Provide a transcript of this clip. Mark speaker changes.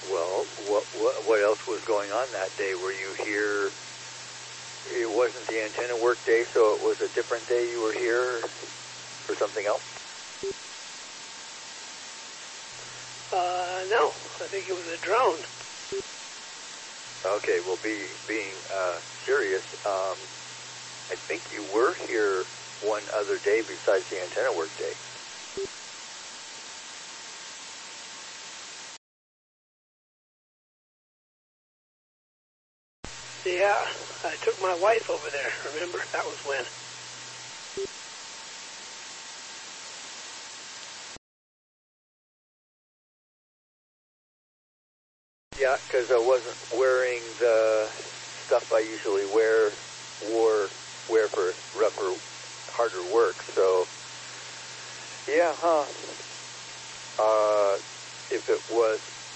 Speaker 1: Well, what else was going on that day? Were you here? It wasn't the antenna work day, so it was a different day you were here for something else?
Speaker 2: No, I think it was a drone.
Speaker 1: Okay, well, being serious, I think you were here one other day besides the antenna work day.
Speaker 2: Yeah, I took my wife over there, remember? That was when.
Speaker 1: Yeah, because I wasn't wearing the stuff I usually wear for rougher, harder work. So, yeah, if it was